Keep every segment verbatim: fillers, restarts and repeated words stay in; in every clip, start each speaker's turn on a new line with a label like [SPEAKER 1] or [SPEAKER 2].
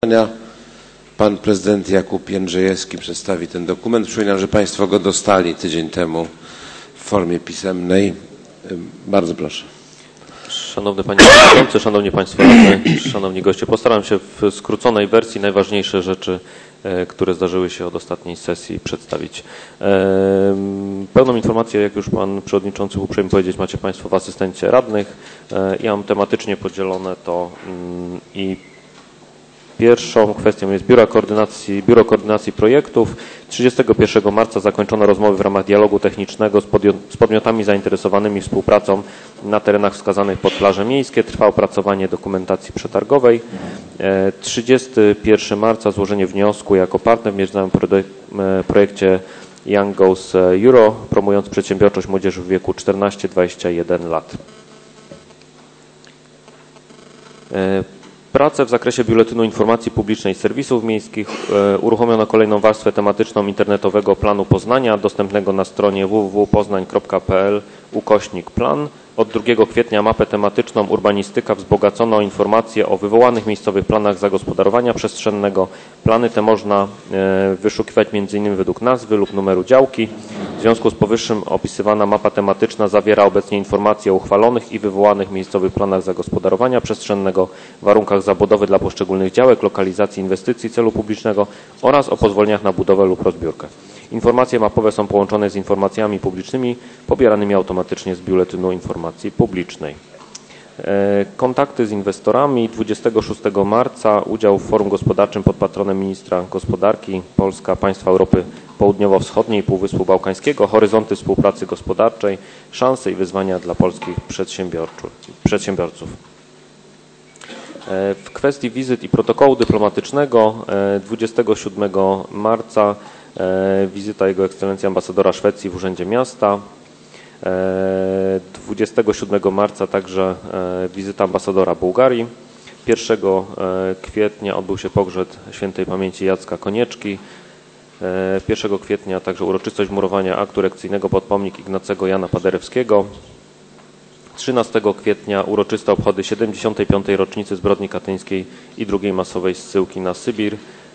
[SPEAKER 1] Pan prezydent Jakub Jędrzejewski przedstawi ten dokument. Przypominam, że Państwo go dostali tydzień temu w formie pisemnej. Bardzo proszę.
[SPEAKER 2] Szanowny Panie Przewodniczący, Szanowni Państwo radni, Szanowni goście, postaram się w skróconej wersji najważniejsze rzeczy, które zdarzyły się od ostatniej sesji, przedstawić. Pełną informację, jak już Pan Przewodniczący uprzejmie powiedzieć, macie Państwo w asystencie radnych. Ja mam tematycznie podzielone to i pierwszą kwestią jest Biuro Koordynacji, Biuro Koordynacji Projektów. trzydziestego pierwszego marca zakończono rozmowy w ramach dialogu technicznego z podmiotami zainteresowanymi współpracą na terenach wskazanych pod plaże miejskie. Trwa opracowanie dokumentacji przetargowej. trzydziestego pierwszego marca złożenie wniosku jako partner w międzynarodowym projekcie Young Goes Euro, promując przedsiębiorczość młodzieży w wieku czternaście do dwudziestu jeden lat. Prace w zakresie Biuletynu Informacji Publicznej Serwisów Miejskich. Uruchomiono kolejną warstwę tematyczną internetowego planu Poznania, dostępnego na stronie w w w kropka poznań kropka p l ukośnik plan. Od drugiego kwietnia mapę tematyczną Urbanistyka wzbogacono o informacje o wywołanych miejscowych planach zagospodarowania przestrzennego. Plany te można wyszukiwać między innymi według nazwy lub numeru działki. W związku z powyższym opisywana mapa tematyczna zawiera obecnie informacje o uchwalonych i wywołanych miejscowych planach zagospodarowania przestrzennego, warunkach zabudowy dla poszczególnych działek, lokalizacji inwestycji celu publicznego oraz o pozwoleniach na budowę lub rozbiórkę. Informacje mapowe są połączone z informacjami publicznymi pobieranymi automatycznie z Biuletynu Informacji Publicznej. Kontakty z inwestorami. dwudziestego szóstego marca udział w forum gospodarczym pod patronem ministra gospodarki Polska, państwa Europy Południowo-Wschodniej i Półwyspu Bałkańskiego. Horyzonty współpracy gospodarczej, szanse i wyzwania dla polskich przedsiębiorców. W kwestii wizyt i protokołu dyplomatycznego dwudziestego siódmego marca wizyta Jego Ekscelencji ambasadora Szwecji w Urzędzie Miasta. dwudziestego siódmego marca także wizyta ambasadora Bułgarii. pierwszego kwietnia odbył się pogrzeb świętej pamięci Jacka Konieczki. pierwszego kwietnia także uroczystość murowania aktu erekcyjnego pod pomnik Ignacego Jana Paderewskiego. trzynastego kwietnia uroczyste obchody siedemdziesiątej piątej rocznicy zbrodni katyńskiej i drugiej masowej zsyłki na Sybir.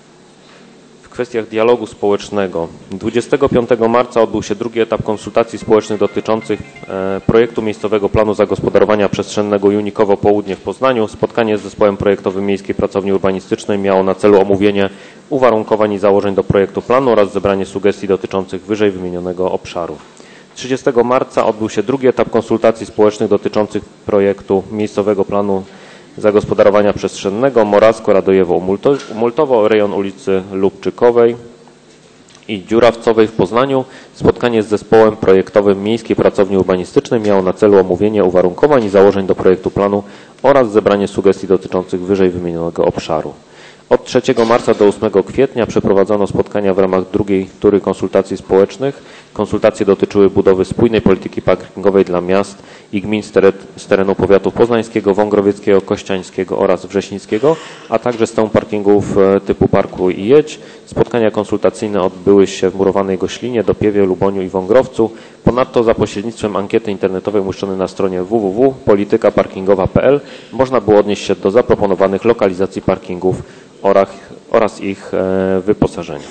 [SPEAKER 2] W kwestiach dialogu społecznego dwudziestego piątego marca odbył się drugi etap konsultacji społecznych dotyczących projektu miejscowego planu zagospodarowania przestrzennego Junikowo Południe w Poznaniu. Spotkanie z zespołem projektowym Miejskiej Pracowni Urbanistycznej miało na celu omówienie uwarunkowań i założeń do projektu planu oraz zebranie sugestii dotyczących wyżej wymienionego obszaru. trzydziestego marca odbył się drugi etap konsultacji społecznych dotyczących projektu miejscowego planu zagospodarowania przestrzennego Morawsko, Radojewo, Multowo, rejon ulicy Lubczykowej i Dziurawcowej w Poznaniu. Spotkanie z zespołem projektowym Miejskiej Pracowni Urbanistycznej miało na celu omówienie uwarunkowań i założeń do projektu planu oraz zebranie sugestii dotyczących wyżej wymienionego obszaru. Od trzeciego marca do ósmego kwietnia przeprowadzono spotkania w ramach drugiej tury konsultacji społecznych. Konsultacje dotyczyły budowy spójnej polityki parkingowej dla miast i gmin z terenu powiatów poznańskiego, wągrowieckiego, kościańskiego oraz wrześnickiego, a także systemu parkingów typu Parkuj i jedź. Spotkania konsultacyjne odbyły się w Murowanej Goślinie, Dopiewie, Luboniu i Wągrowcu. Ponadto za pośrednictwem ankiety internetowej umieszczonej na stronie w w w kropka polityka parkingowa kropka p l można było odnieść się do zaproponowanych lokalizacji parkingów oraz ich wyposażenia.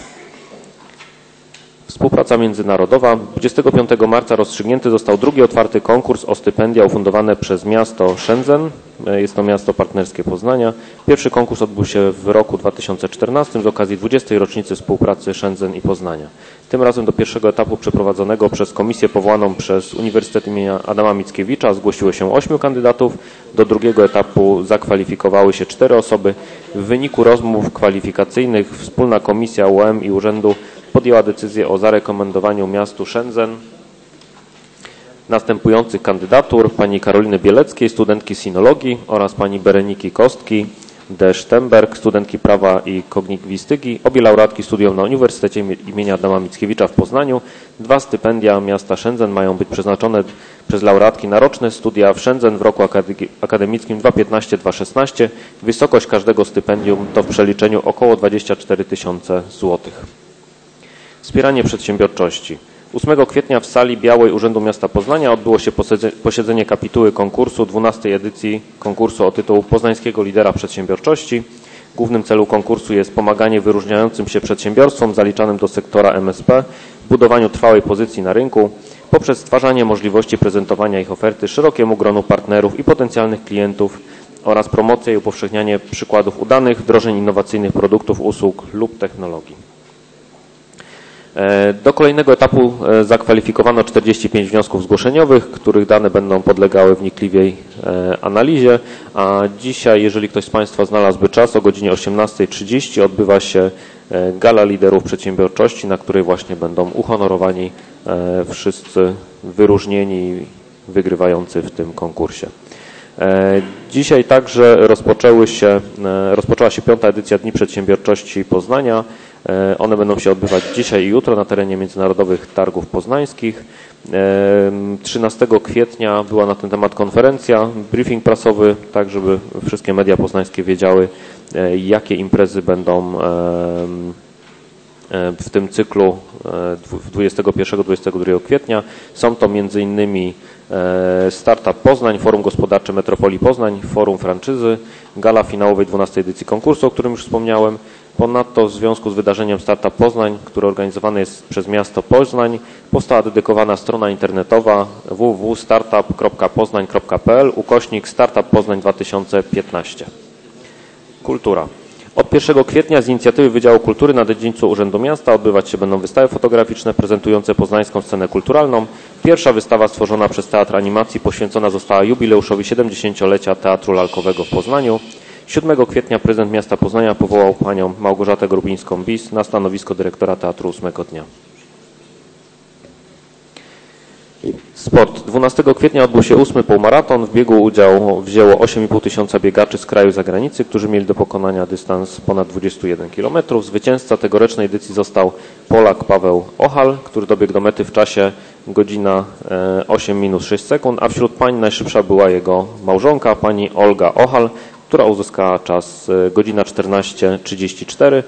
[SPEAKER 2] Współpraca międzynarodowa. dwudziestego piątego marca rozstrzygnięty został drugi otwarty konkurs o stypendia ufundowane przez miasto Szędzyn. Jest to miasto partnerskie Poznania. Pierwszy konkurs odbył się w roku dwa tysiące czternastym z okazji dwudziestej rocznicy współpracy Szędzyn i Poznania. Tym razem do pierwszego etapu przeprowadzonego przez komisję powołaną przez Uniwersytet imienia Adama Mickiewicza zgłosiło się ośmiu kandydatów. Do drugiego etapu zakwalifikowały się cztery osoby. W wyniku rozmów kwalifikacyjnych wspólna komisja U M i urzędu podjęła decyzję o zarekomendowaniu miastu Szędzyn następujących kandydatur: pani Karoliny Bieleckiej, studentki sinologii, oraz pani Bereniki Kostki de Sztemberg, studentki prawa i kognitwistyki, obie laureatki studium na Uniwersytecie imienia Adama Mickiewicza w Poznaniu. Dwa stypendia miasta Szędzyn mają być przeznaczone przez laureatki na roczne studia w Szędzyn w roku akademickim dwa tysiące piętnastym do dwa tysiące szesnastego. Wysokość każdego stypendium to w przeliczeniu około dwadzieścia cztery tysiące złotych. Wspieranie przedsiębiorczości. ósmego kwietnia w sali białej Urzędu Miasta Poznania odbyło się posiedzenie kapituły konkursu dwunastej edycji konkursu o tytuł Poznańskiego Lidera Przedsiębiorczości. Głównym celem konkursu jest pomaganie wyróżniającym się przedsiębiorstwom zaliczanym do sektora M S P w budowaniu trwałej pozycji na rynku poprzez stwarzanie możliwości prezentowania ich oferty szerokiemu gronu partnerów i potencjalnych klientów oraz promocję i upowszechnianie przykładów udanych wdrożeń innowacyjnych produktów, usług lub technologii. Do kolejnego etapu zakwalifikowano czterdzieści pięć wniosków zgłoszeniowych, których dane będą podlegały wnikliwej analizie, a dzisiaj, jeżeli ktoś z Państwa znalazłby czas, o godzinie osiemnastej trzydzieści odbywa się Gala Liderów Przedsiębiorczości, na której właśnie będą uhonorowani wszyscy wyróżnieni, wygrywający w tym konkursie. Dzisiaj także rozpoczęły się, rozpoczęła się piąta edycja Dni Przedsiębiorczości Poznania. One będą się odbywać dzisiaj i jutro na terenie Międzynarodowych Targów Poznańskich. trzynastego kwietnia była na ten temat konferencja, briefing prasowy, tak żeby wszystkie media poznańskie wiedziały, jakie imprezy będą w tym cyklu dwudziestego pierwszego do dwudziestego drugiego kwietnia. Są to między innymi Startup Poznań, Forum Gospodarcze Metropolii Poznań, Forum Franczyzy, gala finałowej dwunastej edycji konkursu, o którym już wspomniałem. Ponadto w związku z wydarzeniem Startup Poznań, które organizowane jest przez miasto Poznań, powstała dedykowana strona internetowa w w w kropka startup kropka poznań kropka p l ukośnik Startup Poznań dwa tysiące piętnaście. Kultura. Od pierwszego kwietnia z inicjatywy Wydziału Kultury na dziedzińcu Urzędu Miasta odbywać się będą wystawy fotograficzne prezentujące poznańską scenę kulturalną. Pierwsza wystawa stworzona przez Teatr Animacji poświęcona została jubileuszowi siedemdziesięciolecia Teatru Lalkowego w Poznaniu. siódmego kwietnia prezydent miasta Poznania powołał panią Małgorzatę Grubińską-Bis na stanowisko dyrektora teatru ósmego dnia. Sport. dwunastego kwietnia odbył się ósmy półmaraton. W biegu udział wzięło osiem i pół tysiąca biegaczy z kraju i zagranicy, którzy mieli do pokonania dystans ponad dwadzieścia jeden kilometrów. Zwycięzca tegorocznej edycji został Polak Paweł Ochal, który dobiegł do mety w czasie godzina osiem minut sześć sekund, a wśród pań najszybsza była jego małżonka, pani Olga Ochal, która uzyskała czas godzina czternaście trzydzieści cztery.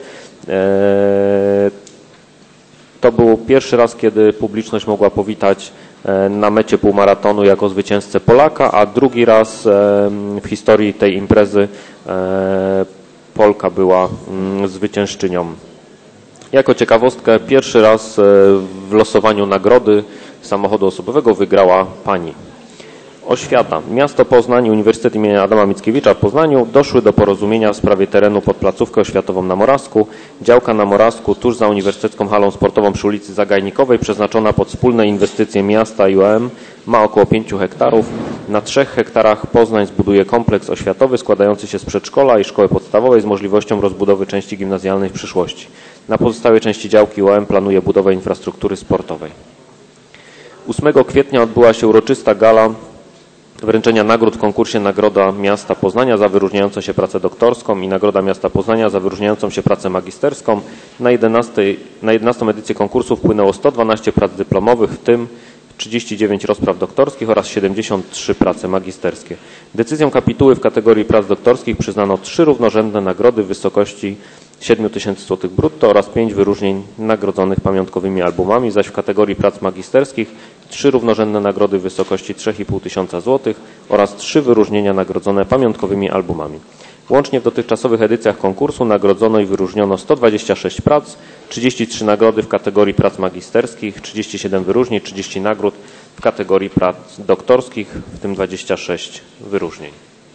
[SPEAKER 2] To był pierwszy raz, kiedy publiczność mogła powitać na mecie półmaratonu jako zwycięzcę Polaka, a drugi raz w historii tej imprezy Polka była zwyciężczynią. Jako ciekawostkę, pierwszy raz w losowaniu nagrody samochodu osobowego wygrała pani. Oświata. Miasto Poznań i Uniwersytet im. Adama Mickiewicza w Poznaniu doszły do porozumienia w sprawie terenu pod placówkę oświatową na Morawsku. Działka na Morawsku tuż za Uniwersytecką Halą Sportową przy ulicy Zagajnikowej, przeznaczona pod wspólne inwestycje miasta i O M, ma około pięciu hektarów. Na trzech hektarach Poznań zbuduje kompleks oświatowy składający się z przedszkola i szkoły podstawowej z możliwością rozbudowy części gimnazjalnej w przyszłości. Na pozostałej części działki O M planuje budowę infrastruktury sportowej. ósmego kwietnia odbyła się uroczysta gala wręczenia nagród w konkursie Nagroda Miasta Poznania za wyróżniającą się pracę doktorską i Nagroda Miasta Poznania za wyróżniającą się pracę magisterską. Na, na jedenastą edycję konkursu wpłynęło sto dwanaście prac dyplomowych, w tym trzydzieści dziewięć rozpraw doktorskich oraz siedemdziesiąt trzy prace magisterskie. Decyzją kapituły w kategorii prac doktorskich przyznano trzy równorzędne nagrody w wysokości siedem tysięcy złotych brutto oraz pięć wyróżnień nagrodzonych pamiątkowymi albumami, zaś w kategorii prac magisterskich trzy równorzędne nagrody w wysokości trzy i pół tysiąca złotych oraz trzy wyróżnienia nagrodzone pamiątkowymi albumami. Łącznie w dotychczasowych edycjach konkursu nagrodzono i wyróżniono sto dwadzieścia sześć prac, trzydzieści trzy nagrody w kategorii prac magisterskich, trzydzieści siedem wyróżnień, trzydzieści nagród w kategorii prac doktorskich, w tym dwadzieścia sześć wyróżnień.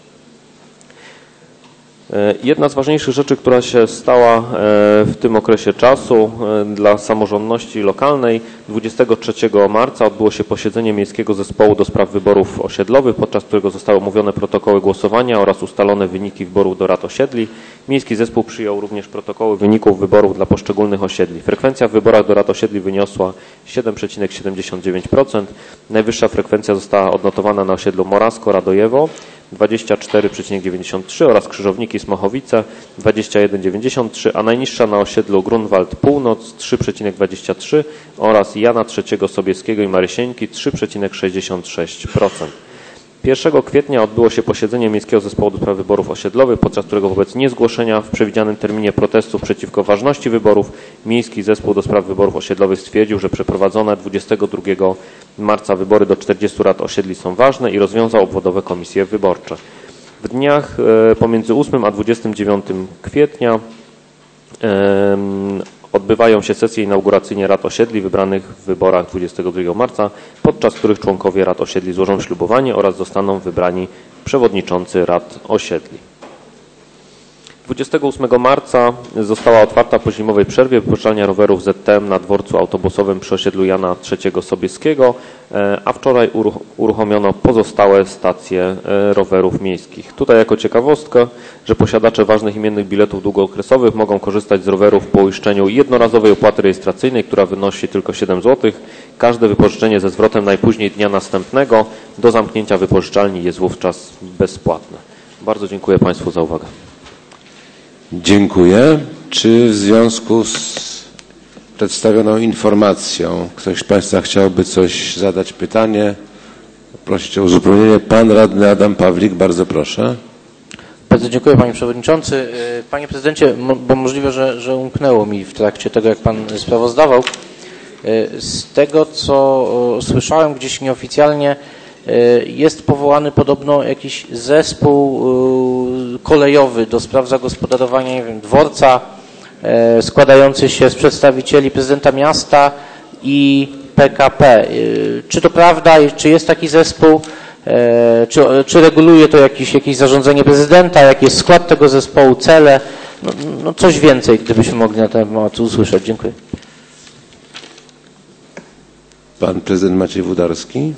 [SPEAKER 2] Jedna z ważniejszych rzeczy, która się stała w tym okresie czasu dla samorządności lokalnej, dwudziestego trzeciego marca odbyło się posiedzenie Miejskiego Zespołu do Spraw Wyborów Osiedlowych, podczas którego zostały omówione protokoły głosowania oraz ustalone wyniki wyborów do rad osiedli. Miejski Zespół przyjął również protokoły wyników wyborów dla poszczególnych osiedli. Frekwencja w wyborach do rad osiedli wyniosła siedem przecinek siedemdziesiąt dziewięć procent. Najwyższa frekwencja została odnotowana na osiedlu Morasko-Radojewo dwadzieścia cztery przecinek dziewięćdziesiąt trzy oraz Krzyżowniki Smochowice dwadzieścia jeden przecinek dziewięćdziesiąt trzy, a najniższa na osiedlu Grunwald Północ trzy przecinek dwadzieścia trzy oraz Jana trzeciego Sobieskiego i Marysieńki trzy przecinek sześćdziesiąt sześć procent. pierwszego kwietnia odbyło się posiedzenie Miejskiego Zespołu do Spraw Wyborów Osiedlowych, podczas którego wobec niezgłoszenia w przewidzianym terminie protestów przeciwko ważności wyborów Miejski Zespół do Spraw Wyborów Osiedlowych stwierdził, że przeprowadzone dwudziestego drugiego marca wybory do czterdziestu rad osiedli są ważne i rozwiązał obwodowe komisje wyborcze. W dniach pomiędzy ósmym a dwudziestym dziewiątym kwietnia odbywają się sesje inauguracyjne rad osiedli wybranych w wyborach dwudziestego drugiego marca, podczas których członkowie rad osiedli złożą ślubowanie oraz zostaną wybrani przewodniczący rad osiedli. dwudziestego ósmego marca została otwarta po zimowej przerwie wypożyczalnia rowerów Z T M na dworcu autobusowym przy osiedlu Jana trzeciego Sobieskiego, a wczoraj uruchomiono pozostałe stacje rowerów miejskich. Tutaj jako ciekawostkę, że posiadacze ważnych imiennych biletów długookresowych mogą korzystać z rowerów po uiszczeniu jednorazowej opłaty rejestracyjnej, która wynosi tylko siedem złotych. Każde wypożyczenie ze zwrotem najpóźniej dnia następnego do zamknięcia wypożyczalni jest wówczas bezpłatne. Bardzo dziękuję Państwu za uwagę.
[SPEAKER 1] Dziękuję. Czy w związku z przedstawioną informacją ktoś z Państwa chciałby coś zadać pytanie? Prosić o uzupełnienie. Pan radny Adam Pawlik, bardzo proszę.
[SPEAKER 3] Bardzo dziękuję Panie Przewodniczący. Panie Prezydencie, bo możliwe, że, że umknęło mi w trakcie tego, jak Pan sprawozdawał. Z tego, co słyszałem gdzieś nieoficjalnie, jest powołany podobno jakiś zespół kolejowy do spraw zagospodarowania, nie wiem, dworca, składający się z przedstawicieli prezydenta miasta i P K P. Czy to prawda i czy jest taki zespół? Czy, czy reguluje to jakieś, jakieś zarządzenie prezydenta? Jaki jest skład tego zespołu, cele? No, no coś więcej, gdybyśmy mogli na ten temat usłyszeć. Dziękuję.
[SPEAKER 1] Pan prezydent Maciej Wódarski.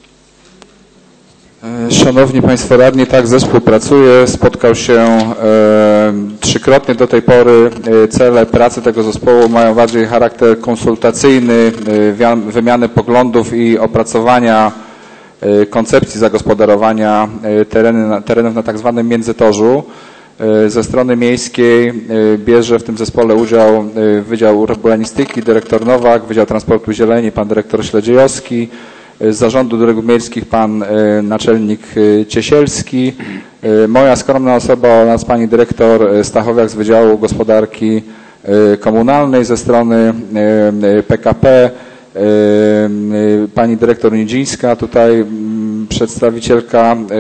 [SPEAKER 4] Szanowni Państwo Radni, tak, zespół pracuje, spotkał się e, trzykrotnie do tej pory. Cele pracy tego zespołu mają bardziej charakter konsultacyjny, e, wymiany poglądów i opracowania e, koncepcji zagospodarowania e, tereny, terenów na tak zwanym międzytorzu. E, ze strony miejskiej e, bierze w tym zespole udział e, Wydział Urbanistyki, dyrektor Nowak, Wydział Transportu Zieleni, pan dyrektor Śledziejowski, z Zarządu Dróg Miejskich pan y, naczelnik y, Ciesielski, y, moja skromna osoba oraz pani dyrektor Stachowiak z Wydziału Gospodarki y, Komunalnej ze strony y, P K P, y, y, pani dyrektor Nidzińska, tutaj y, przedstawicielka y,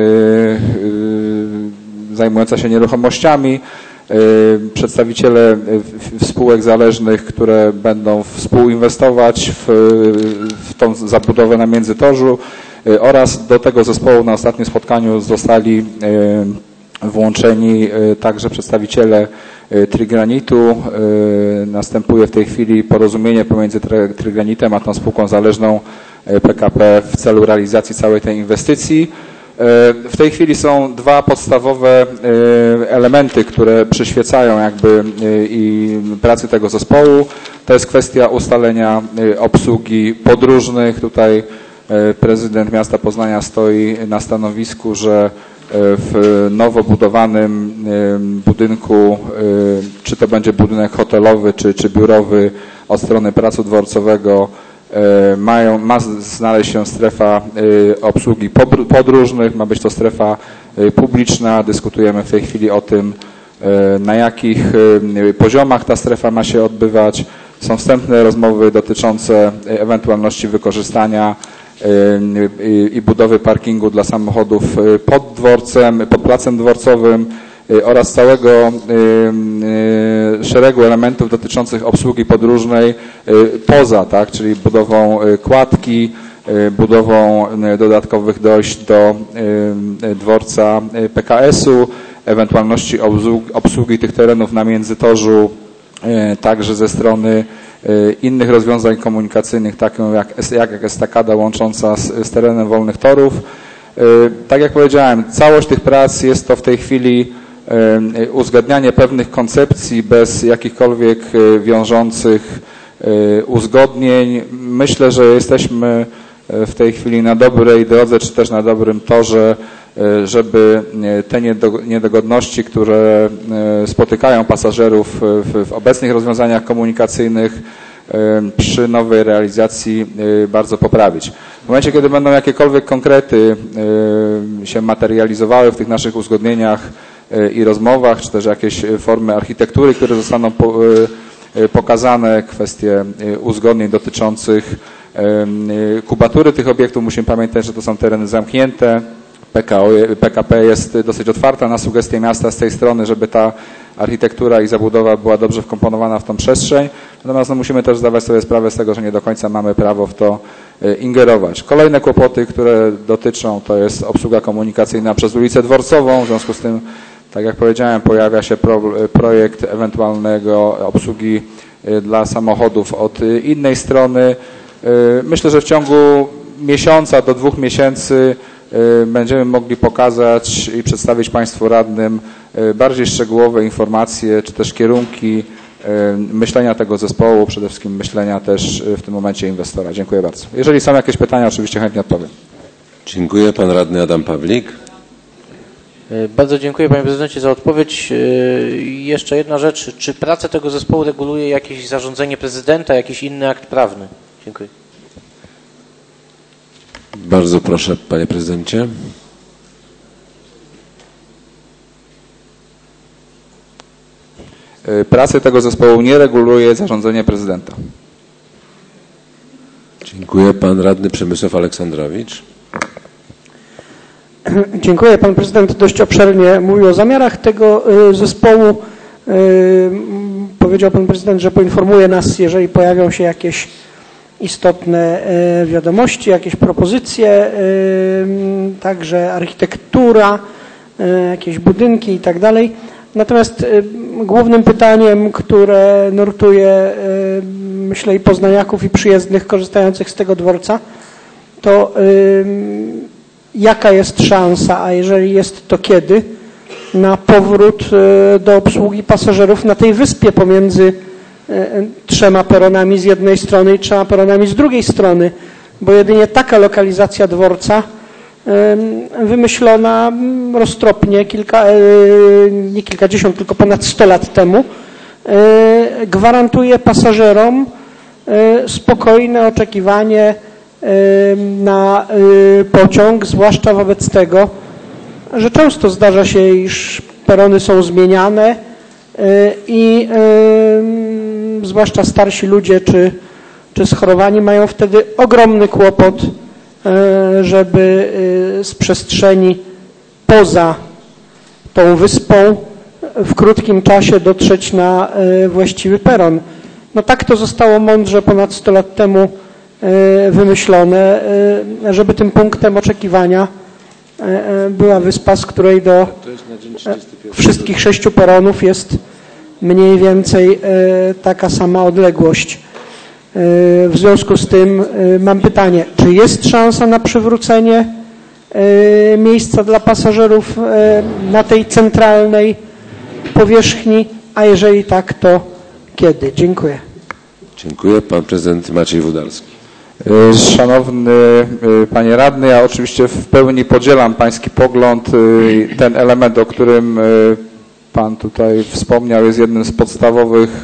[SPEAKER 4] y, zajmująca się nieruchomościami, przedstawiciele spółek zależnych, które będą współinwestować w, w tą zabudowę na Międzytorzu oraz do tego zespołu na ostatnim spotkaniu zostali włączeni także przedstawiciele Trygranitu. Następuje w tej chwili porozumienie pomiędzy Trygranitem a tą spółką zależną P K P w celu realizacji całej tej inwestycji. W tej chwili są dwa podstawowe elementy, które przyświecają jakby i pracy tego zespołu. To jest kwestia ustalenia obsługi podróżnych. Tutaj prezydent miasta Poznania stoi na stanowisku, że w nowo budowanym budynku, czy to będzie budynek hotelowy, czy, czy biurowy od strony Placu Dworcowego, Mają, ma znaleźć się strefa obsługi podróżnych, ma być to strefa publiczna. Dyskutujemy w tej chwili o tym, na jakich poziomach ta strefa ma się odbywać. Są wstępne rozmowy dotyczące ewentualności wykorzystania i budowy parkingu dla samochodów pod dworcem, pod placem dworcowym oraz całego szeregu elementów dotyczących obsługi podróżnej poza, tak, czyli budową kładki, budową dodatkowych dojść do dworca P K S-u, ewentualności obsługi tych terenów na Międzytorzu także ze strony innych rozwiązań komunikacyjnych, taką jak, jak estakada łącząca z, z terenem wolnych torów. Tak jak powiedziałem, całość tych prac jest to w tej chwili uzgadnianie pewnych koncepcji bez jakichkolwiek wiążących uzgodnień. Myślę, że jesteśmy w tej chwili na dobrej drodze, czy też na dobrym torze, żeby te niedogodności, które spotykają pasażerów w, w obecnych rozwiązaniach komunikacyjnych, przy nowej realizacji bardzo poprawić. W momencie, kiedy będą jakiekolwiek konkrety się materializowały w tych naszych uzgodnieniach i rozmowach, czy też jakieś formy architektury, które zostaną pokazane, kwestie uzgodnień dotyczących kubatury tych obiektów. Musimy pamiętać, że to są tereny zamknięte, P K O, P K P jest dosyć otwarta na sugestie miasta z tej strony, żeby ta architektura i zabudowa była dobrze wkomponowana w tą przestrzeń. Natomiast no, musimy też zdawać sobie sprawę z tego, że nie do końca mamy prawo w to ingerować. Kolejne kłopoty, które dotyczą, to jest obsługa komunikacyjna przez ulicę Dworcową. W związku z tym, tak jak powiedziałem, pojawia się pro, projekt ewentualnego obsługi dla samochodów od innej strony. Myślę, że w ciągu miesiąca do dwóch miesięcy będziemy mogli pokazać i przedstawić Państwu radnym bardziej szczegółowe informacje, czy też kierunki myślenia tego zespołu, przede wszystkim myślenia też w tym momencie inwestora. Dziękuję bardzo. Jeżeli są jakieś pytania, oczywiście chętnie odpowiem.
[SPEAKER 1] Dziękuję. Pan radny Adam Pawlik.
[SPEAKER 3] Bardzo dziękuję Panie Prezydencie za odpowiedź. Jeszcze jedna rzecz. Czy pracę tego zespołu reguluje jakieś zarządzenie prezydenta, jakiś inny akt prawny? Dziękuję.
[SPEAKER 1] Bardzo proszę, Panie Prezydencie.
[SPEAKER 4] Pracy tego zespołu nie reguluje zarządzenie prezydenta.
[SPEAKER 1] Dziękuję. Pan radny Przemysław Aleksandrowicz.
[SPEAKER 5] Dziękuję. Pan prezydent dość obszernie mówił o zamiarach tego zespołu. Powiedział pan prezydent, że poinformuje nas, jeżeli pojawią się jakieś istotne wiadomości, jakieś propozycje, także architektura, jakieś budynki i tak dalej. Natomiast głównym pytaniem, które nurtuje, myślę, i poznaniaków, i przyjezdnych korzystających z tego dworca, to jaka jest szansa, a jeżeli jest, to kiedy, na powrót do obsługi pasażerów na tej wyspie pomiędzy trzema peronami z jednej strony i trzema peronami z drugiej strony, bo jedynie taka lokalizacja dworca wymyślona roztropnie kilka, nie kilkadziesiąt, tylko ponad sto lat temu, gwarantuje pasażerom spokojne oczekiwanie na pociąg, zwłaszcza wobec tego, że często zdarza się, iż perony są zmieniane i zwłaszcza starsi ludzie czy, czy schorowani mają wtedy ogromny kłopot, żeby z przestrzeni poza tą wyspą w krótkim czasie dotrzeć na właściwy peron. No tak to zostało mądrze ponad sto lat temu wymyślone, żeby tym punktem oczekiwania była wyspa, z której do wszystkich sześciu peronów jest mniej więcej taka sama odległość. W związku z tym mam pytanie, czy jest szansa na przywrócenie miejsca dla pasażerów na tej centralnej powierzchni, a jeżeli tak, to kiedy? Dziękuję.
[SPEAKER 1] Dziękuję. Pan prezydent Maciej Wódarski.
[SPEAKER 4] Szanowny Panie Radny, ja oczywiście w pełni podzielam Pański pogląd. Ten element, o którym Pan tutaj wspomniał, jest jednym z podstawowych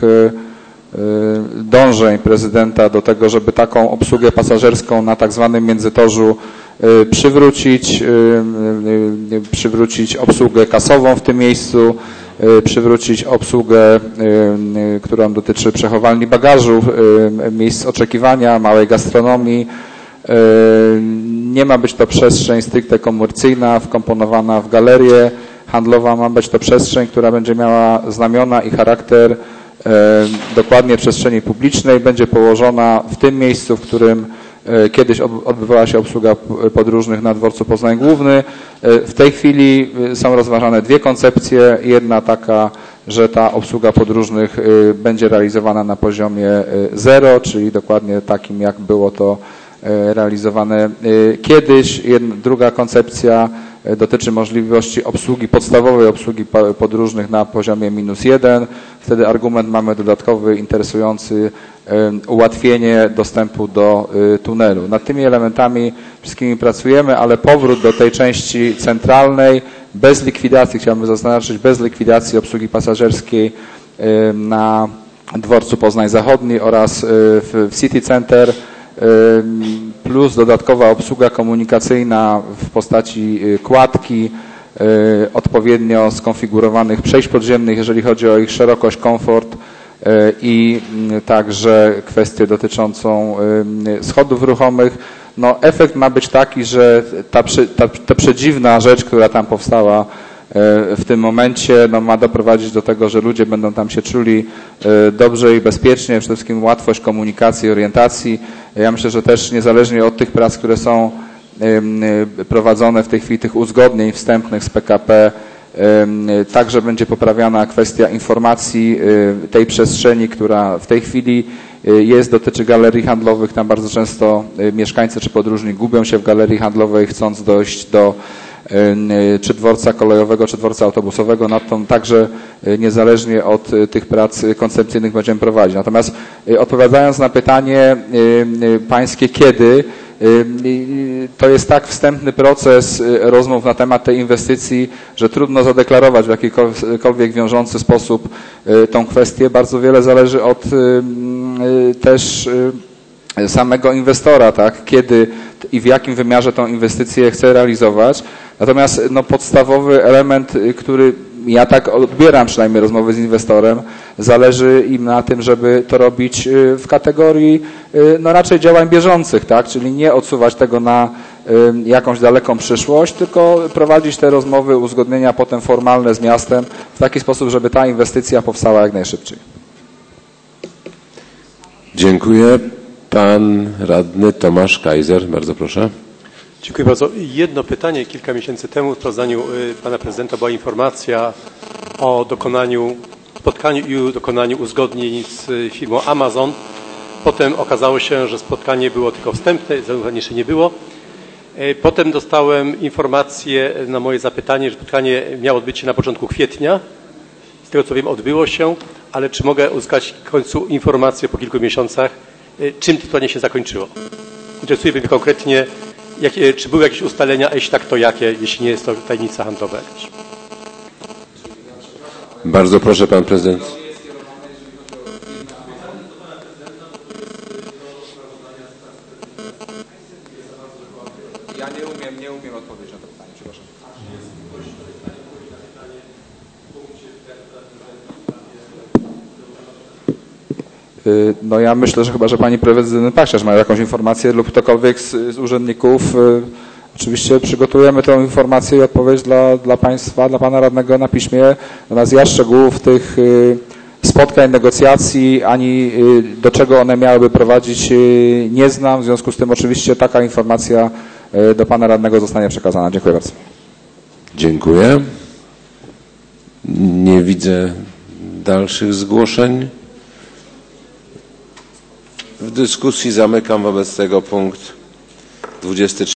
[SPEAKER 4] dążeń prezydenta do tego, żeby taką obsługę pasażerską na tak zwanym Międzytorzu przywrócić, przywrócić obsługę kasową w tym miejscu, przywrócić obsługę, która dotyczy przechowalni bagażu, miejsc oczekiwania, małej gastronomii. Nie ma być to przestrzeń stricte komercyjna, wkomponowana w galerię. Handlowa ma być to przestrzeń, która będzie miała znamiona i charakter dokładnie przestrzeni publicznej, będzie położona w tym miejscu, w którym kiedyś odbywała się obsługa podróżnych na dworcu Poznań Główny. W tej chwili są rozważane dwie koncepcje. Jedna taka, że ta obsługa podróżnych będzie realizowana na poziomie zero, czyli dokładnie takim, jak było to realizowane kiedyś. Jedna, druga koncepcja dotyczy możliwości obsługi, podstawowej obsługi podróżnych na poziomie minus jeden. Wtedy argument mamy dodatkowy, interesujący, ułatwienie dostępu do tunelu. Nad tymi elementami wszystkimi pracujemy, ale powrót do tej części centralnej, bez likwidacji, chciałbym zaznaczyć, bez likwidacji obsługi pasażerskiej na dworcu Poznań Zachodni oraz w City Center, plus dodatkowa obsługa komunikacyjna w postaci kładki, odpowiednio skonfigurowanych przejść podziemnych, jeżeli chodzi o ich szerokość, komfort i także kwestię dotyczącą schodów ruchomych. no efekt ma być taki, że ta, ta, ta przedziwna rzecz, która tam powstała w tym momencie, no, ma doprowadzić do tego, że ludzie będą tam się czuli dobrze i bezpiecznie, przede wszystkim łatwość komunikacji, orientacji. Ja myślę, że też niezależnie od tych prac, które są prowadzone w tej chwili, tych uzgodnień wstępnych z P K P, także będzie poprawiana kwestia informacji tej przestrzeni, która w tej chwili jest, dotyczy galerii handlowych. Tam bardzo często mieszkańcy czy podróżni gubią się w galerii handlowej, chcąc dojść do czy dworca kolejowego, czy dworca autobusowego. Nad tą także niezależnie od tych prac koncepcyjnych będziemy prowadzić. Natomiast odpowiadając na pytanie pańskie, kiedy, to jest tak wstępny proces rozmów na temat tej inwestycji, że trudno zadeklarować w jakikolwiek wiążący sposób tą kwestię. Bardzo wiele zależy od też samego inwestora, tak, kiedy i w jakim wymiarze tą inwestycję chce realizować. Natomiast no, podstawowy element, który ja tak odbieram przynajmniej rozmowy z inwestorem, zależy im na tym, żeby to robić w kategorii no, raczej działań bieżących, tak, czyli nie odsuwać tego na jakąś daleką przyszłość, tylko prowadzić te rozmowy, uzgodnienia potem formalne z miastem w taki sposób, żeby ta inwestycja powstała jak najszybciej.
[SPEAKER 1] Dziękuję. Pan radny Tomasz Kaiser, bardzo proszę.
[SPEAKER 6] Dziękuję bardzo. Jedno pytanie. Kilka miesięcy temu w sprawozdaniu pana prezydenta była informacja o dokonaniu, spotkaniu i dokonaniu uzgodnień z firmą Amazon. Potem okazało się, że spotkanie było tylko wstępne, uzgodnień jeszcze nie było. Potem dostałem informację na moje zapytanie, że spotkanie miało odbyć się na początku kwietnia. Z tego co wiem, odbyło się, ale czy mogę uzyskać w końcu informację po kilku miesiącach, czym to spotkanie się zakończyło? Interesuje mnie konkretnie, jakie, czy były jakieś ustalenia, a jeśli tak, to jakie, jeśli nie jest to tajemnica handlowa jakaś.
[SPEAKER 1] Bardzo proszę, pan prezydent.
[SPEAKER 4] Ja nie umiem, nie umiem odpowiedzieć na to pytanie, przepraszam. No ja myślę, że chyba, że pani prezydent Pachciarz ma jakąś informację lub ktokolwiek z, z urzędników. Oczywiście przygotujemy tę informację i odpowiedź dla, dla państwa, dla pana radnego na piśmie. Natomiast ja szczegółów tych spotkań, negocjacji, ani do czego one miałyby prowadzić nie znam. W związku z tym oczywiście taka informacja do pana radnego zostanie przekazana. Dziękuję bardzo.
[SPEAKER 1] Dziękuję. Nie widzę dalszych zgłoszeń. W dyskusji zamykam wobec tego punkt dwudziesty trzeci.